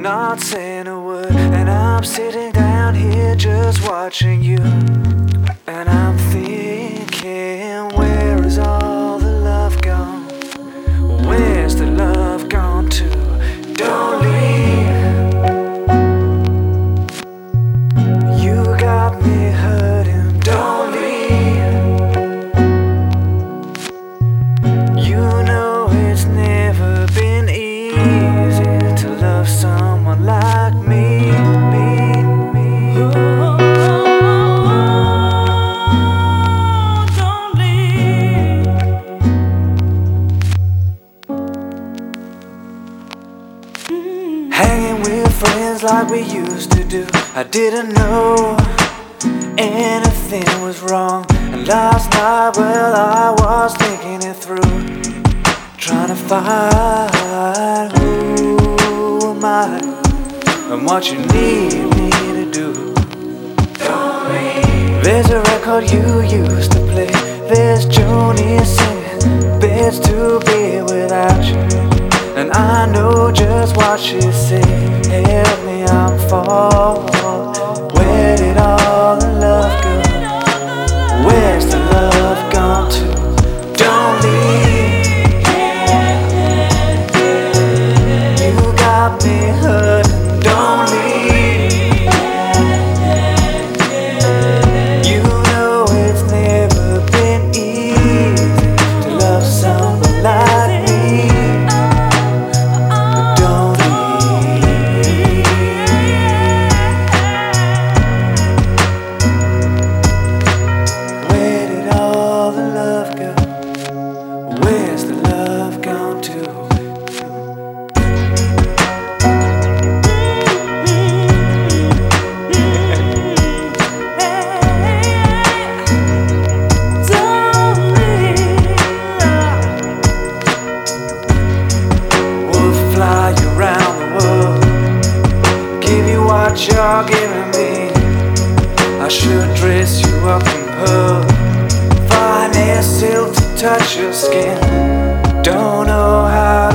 not saying a word, and I'm sitting down here just watching you. And I'm thinking, where is all the love gone? Where's the love gone to? Don't leave. You got me hurting. Don't leave. You know it's never been easy to love someone like me. Don't leave. Hanging with friends like we used to do. I didn't know anything was wrong. And last night, well, I was thinking it through, trying to find who am I and what you need me to do. There's a record you used to play. There's Joni singing Beds to Be Without You. And I know just what she said. Help me, I'm falling. Where did all the love go? Where's the love gone to? Don't leave. You got me hurting. Don't leave. You know it's never been easy to love someone like me. But don't leave. Where did all the love go? Where's the love gone to? We'll fly you around the world, give you what you're giving me. I should dress you up in pearl, finest silk to touch your skin. Don't know how